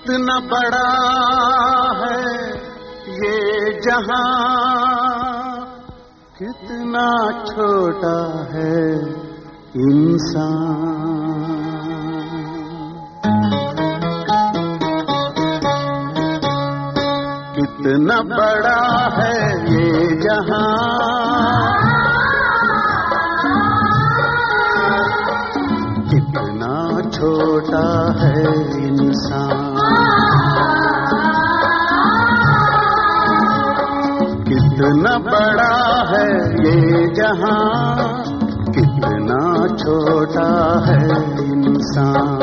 कितना बड़ा है ये जहां, कितना छोटा है इंसान। कितना बड़ा है ये जहां, कितना छोटा है इंसान। कितना बड़ा है ये जहां, कितना छोटा है इंसान।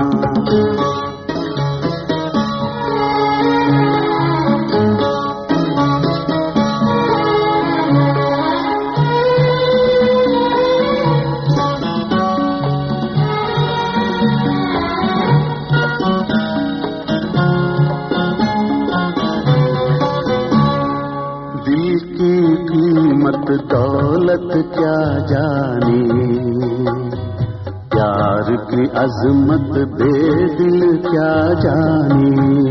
कीमत दौलत क्या जाने, प्यार की अजमत बेदिल क्या जाने।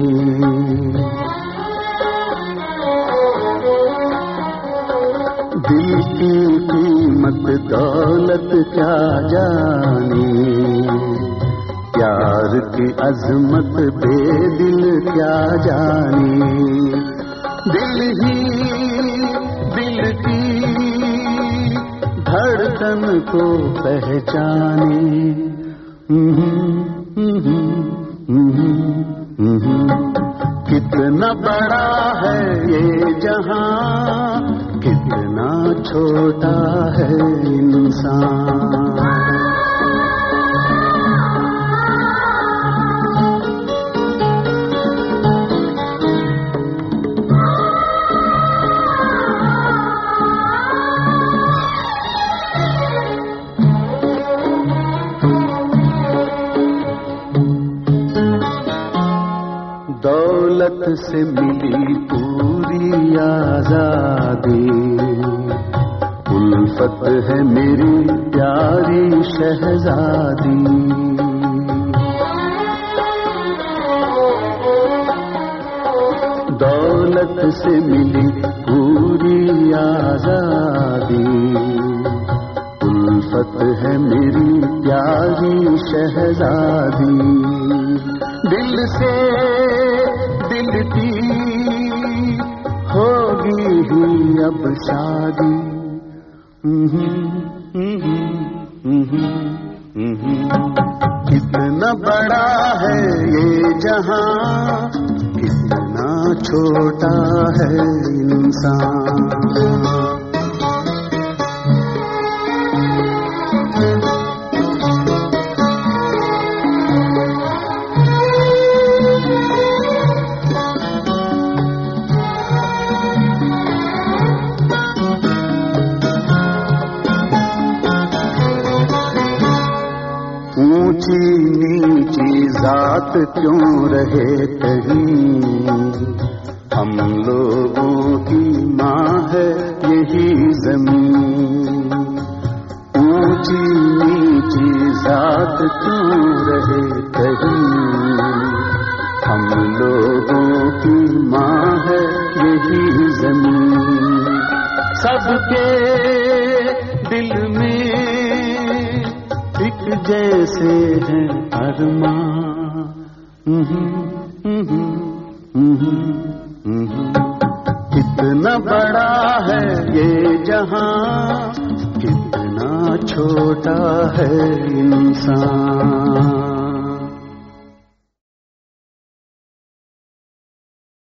दिल की कीमत दौलत क्या जाने, प्यार की अजमत बेदिल क्या जाने। दिल ही दिल की धड़कन को पहचाने। कितना बड़ा है ये जहां, कितना छोटा है इंसान। दौलत से मिली पूरी आजादी, उल्फत है मेरी प्यारी शहजादी। दौलत से मिली पूरी आजादी, उल्फत है मेरी प्यारी शहजादी। दिल से दिल की होगी ही अब शादी। कितना बड़ा है ये जहां, कितना छोटा है इंसान। ऊंची नीची जात क्यों रहे कहीं, हम लोगों की माँ है यही जमीन। ऊंची नीची जात क्यों रहे कहीं, हम लोगों की माँ है यही जमीन। सबके दिल में एक जैसे है अरमां। कितना बड़ा है ये जहां, कितना छोटा है इंसान।